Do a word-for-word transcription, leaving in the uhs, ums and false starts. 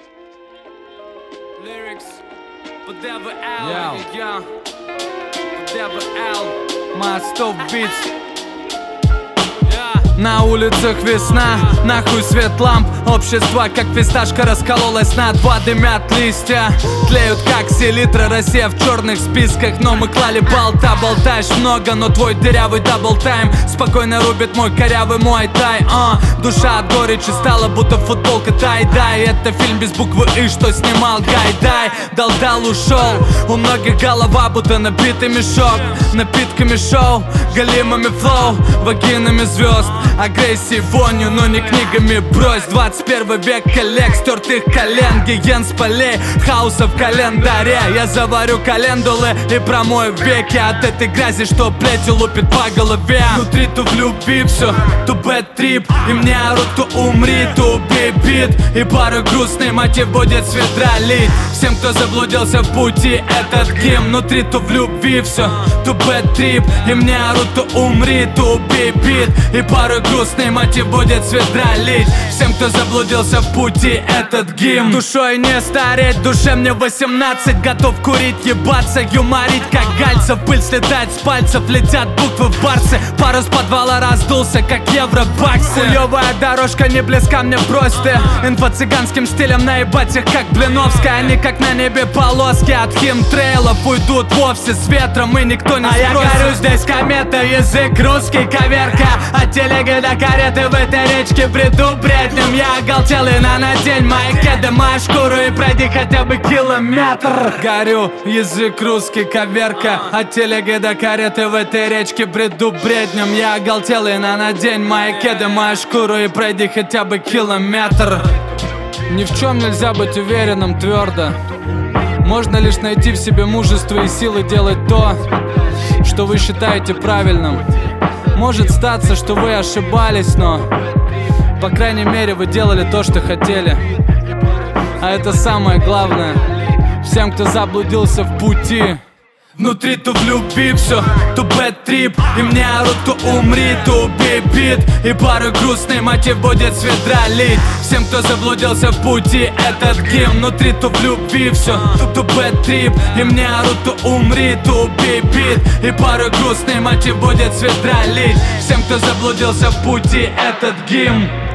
Lyrics, but never out. Yeah, but never out. My stop beats. На улицах весна, нахуй свет ламп. Общество, как фисташка, раскололось на два. Дымят листья, тлеют как селитра. Россия в черных списках, но мы клали болта. Болтаешь много, но твой дырявый даблтайм спокойно рубит мой корявый муай-тай. uh, Душа от горечи стала будто футболка тай-дай. Это фильм без буквы И, что снимал Гайдай. Дал-дал ушел, у многих голова будто набитый мешок. Напитками шоу, галимами флоу, вагинами звезд. Агрессии вонью, но не книгами брось. Двадцать первый век коллег, стертых колен, гиен с полей, хаоса в календаре. Я заварю календулы и промою веки от этой грязи, что плетью лупит по голове. Внутри то в любви все, то бэд трип, и мне орут, то умри, то убей бит. И пару грустный мотив будет с ведра лить всем, кто заблудился в пути. Этот гимн внутри то в любви все, то бэд трип, и мне орут, то умри, то убей бит. И пару грустный мотив будет с ведра лить всем, кто заблудился в пути. Этот гимн. Душой не стареть, душе мне восемнадцать. Готов курить, ебаться, юморить как гальцев. Пыль слетает с пальцев, летят буквы в барсе. Парус подвала раздулся, как евробаксы. Хуёвая дорожка не близка мне просто. Инфо цыганским стилем наебать их как Блиновская. Они как на небе полоски от химтрейлов уйдут вовсе с ветром, и никто не спросит. А я горю здесь комета, язык русский, коверка. От телеги до кареты в этой речке бреду бреднем. Я оголтелый, на надень мои кеды, мою шкуру и пройди хотя бы километр. Горю, язык русский, коверка. От телеги до кареты в этой речке бреду бреднем. Я оголтелый, на надень мои кеды, мою шкуру и пройди хотя бы километр. Ни в чем нельзя быть уверенным твердо. Можно лишь найти в себе мужество и силы делать то, что вы считаете правильным. Может статься, что вы ошибались, но по крайней мере вы делали то, что хотели. А это самое главное. Всем, кто заблудился в пути. Внутри то в любви все, то бэд трип, и мне орут, то умри, то убей бит. И пару грустный мотив будет с ведра лить всем, кто заблудился в пути. Этот гимн. Внутри то в любви все, то, то бэд трип, и мне орут, то умри, то убей бит. И пару грустный мотив будет с ведра лить всем, кто заблудился в пути. Этот гимн.